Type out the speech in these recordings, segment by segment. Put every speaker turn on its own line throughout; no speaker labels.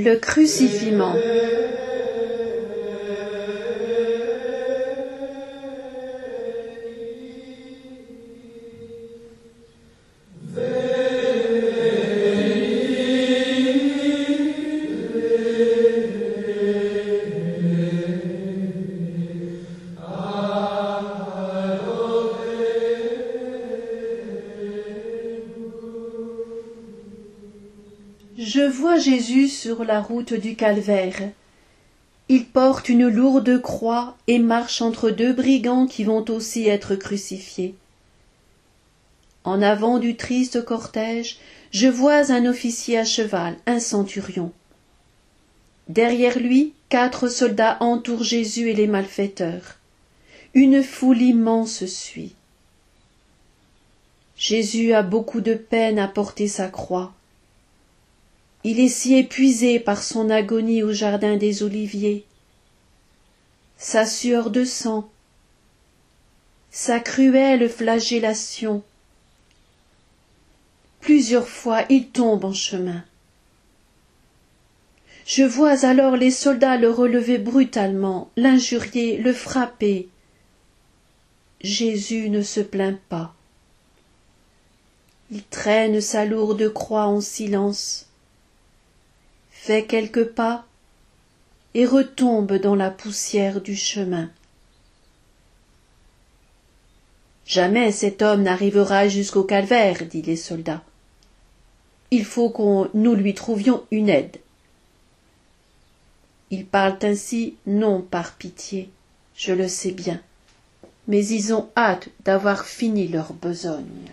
Le crucifiement. Je vois Jésus sur la route du calvaire. Il porte une lourde croix et marche entre deux brigands qui vont aussi être crucifiés. En avant du triste cortège, je vois un officier à cheval, un centurion. Derrière lui, 4 soldats entourent Jésus et les malfaiteurs. Une foule immense suit. Jésus a beaucoup de peine à porter sa croix. Il est si épuisé par son agonie au jardin des Oliviers. Sa sueur de sang, sa cruelle flagellation. Plusieurs fois il tombe en chemin. Je vois alors les soldats le relever brutalement, l'injurier, le frapper. Jésus ne se plaint pas. Il traîne sa lourde croix en silence, fait quelques pas et retombe dans la poussière du chemin. Jamais cet homme n'arrivera jusqu'au calvaire, dit les soldats. Il faut que nous lui trouvions une aide. Ils parlent ainsi non par pitié, je le sais bien, mais ils ont hâte d'avoir fini leur besogne.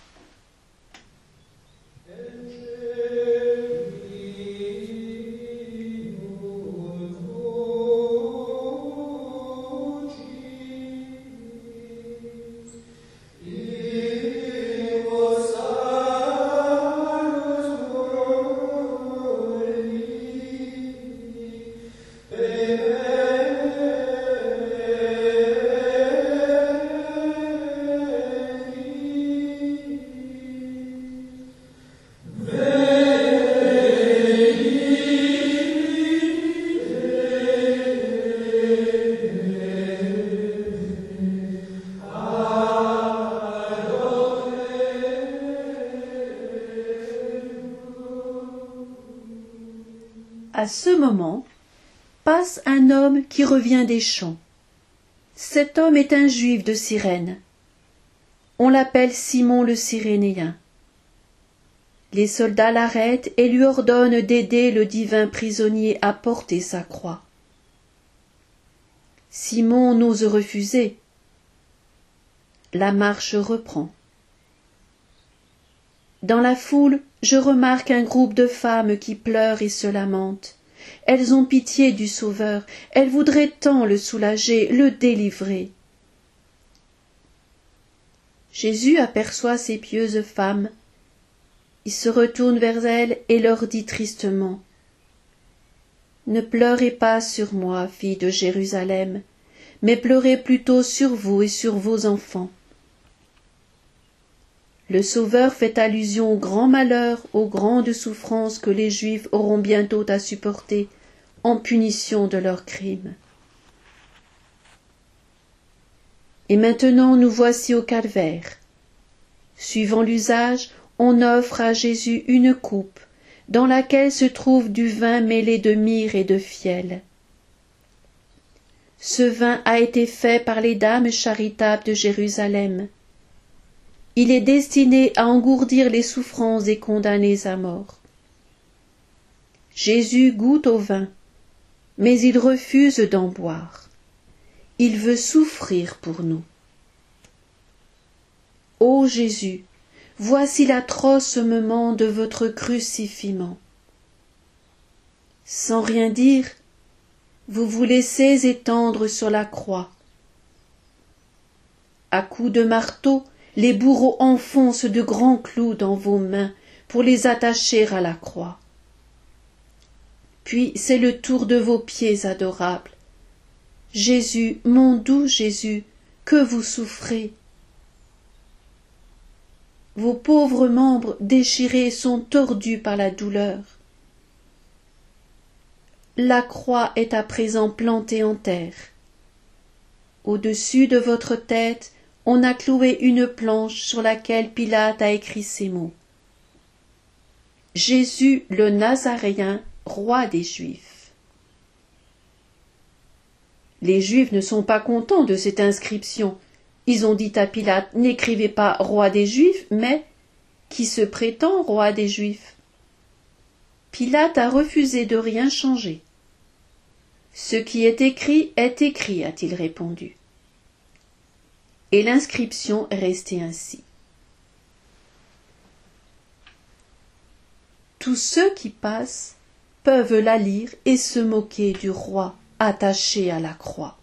À ce moment, passe un homme qui revient des champs. Cet homme est un juif de Cyrène. On l'appelle Simon le Cyrénéen. Les soldats l'arrêtent et lui ordonnent d'aider le divin prisonnier à porter sa croix. Simon n'ose refuser. La marche reprend. Dans la foule, je remarque un groupe de femmes qui pleurent et se lamentent. Elles ont pitié du Sauveur, elles voudraient tant le soulager, le délivrer. Jésus aperçoit ces pieuses femmes. Il se retourne vers elles et leur dit tristement : « Ne pleurez pas sur moi, filles de Jérusalem, mais pleurez plutôt sur vous et sur vos enfants. » Le Sauveur fait allusion au grand malheur, aux grandes souffrances que les Juifs auront bientôt à supporter en punition de leurs crimes. Et maintenant nous voici au calvaire. Suivant l'usage, on offre à Jésus une coupe, dans laquelle se trouve du vin mêlé de myrrhe et de fiel. Ce vin a été fait par les dames charitables de Jérusalem. Il est destiné à engourdir les souffrances des condamnés à mort. Jésus goûte au vin, mais il refuse d'en boire. Il veut souffrir pour nous. Ô Jésus, voici l'atroce moment de votre crucifiement. Sans rien dire, vous vous laissez étendre sur la croix. À coups de marteau, les bourreaux enfoncent de grands clous dans vos mains pour les attacher à la croix. Puis c'est le tour de vos pieds adorables. Jésus, mon doux Jésus, que vous souffrez. Vos pauvres membres déchirés sont tordus par la douleur. La croix est à présent plantée en terre. Au-dessus de votre tête, on a cloué une planche sur laquelle Pilate a écrit ces mots. Jésus le Nazaréen, roi des Juifs. Les Juifs ne sont pas contents de cette inscription. Ils ont dit à Pilate, n'écrivez pas roi des Juifs, mais qui se prétend roi des Juifs. Pilate a refusé de rien changer. Ce qui est écrit, a-t-il répondu. Et l'inscription est restée ainsi. Tous ceux qui passent peuvent la lire et se moquer du roi attaché à la croix.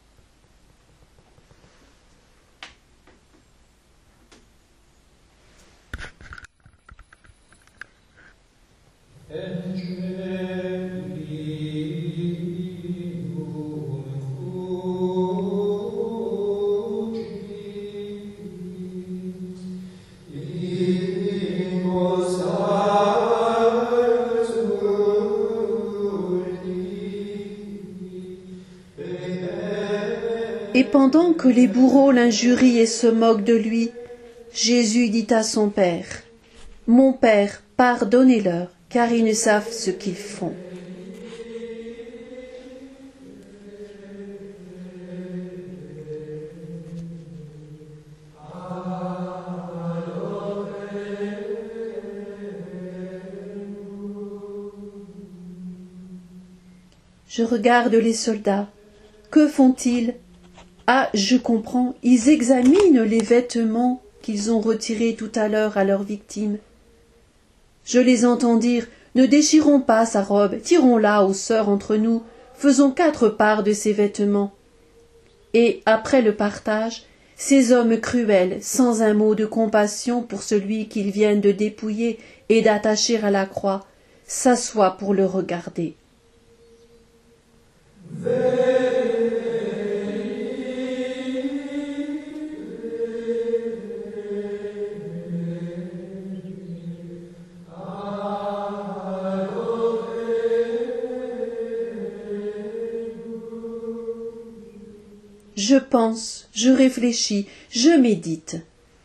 Et pendant que les bourreaux l'injurient et se moquent de lui, Jésus dit à son Père, « Mon Père, pardonnez-leur, car ils ne savent ce qu'ils font. » Je regarde les soldats. Que font-ils? Ah, je comprends, ils examinent les vêtements qu'ils ont retirés tout à l'heure à leur victime. Je les entends dire, ne déchirons pas sa robe, tirons-la aux sœurs entre nous, faisons 4 parts de ses vêtements. Et, après le partage, ces hommes cruels, sans un mot de compassion pour celui qu'ils viennent de dépouiller et d'attacher à la croix, s'assoient pour le regarder. Je pense, je réfléchis, je médite.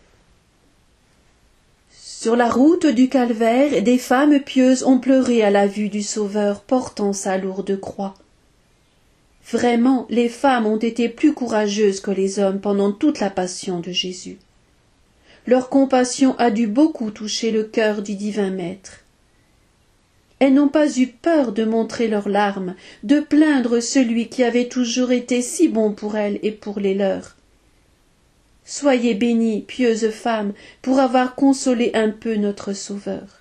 Sur la route du calvaire, des femmes pieuses ont pleuré à la vue du Sauveur portant sa lourde croix. Vraiment, les femmes ont été plus courageuses que les hommes pendant toute la passion de Jésus. Leur compassion a dû beaucoup toucher le cœur du divin Maître. Elles n'ont pas eu peur de montrer leurs larmes, de plaindre celui qui avait toujours été si bon pour elles et pour les leurs. Soyez bénies, pieuses femmes, pour avoir consolé un peu notre Sauveur.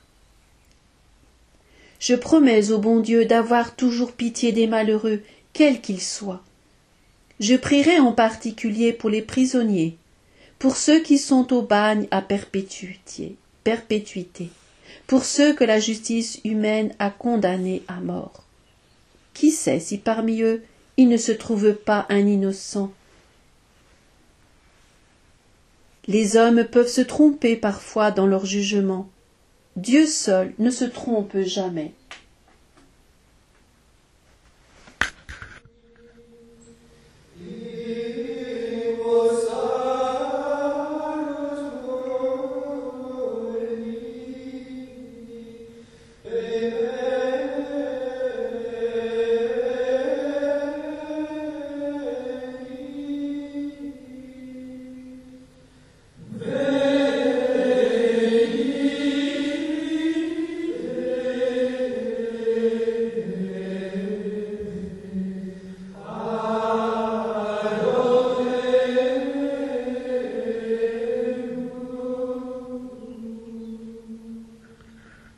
Je promets au bon Dieu d'avoir toujours pitié des malheureux, quels qu'ils soient. Je prierai en particulier pour les prisonniers, pour ceux qui sont au bagne à perpétuité, pour ceux que la justice humaine a condamnés à mort. Qui sait si parmi eux il ne se trouve pas un innocent? Les hommes peuvent se tromper parfois dans leur jugement. Dieu seul ne se trompe jamais.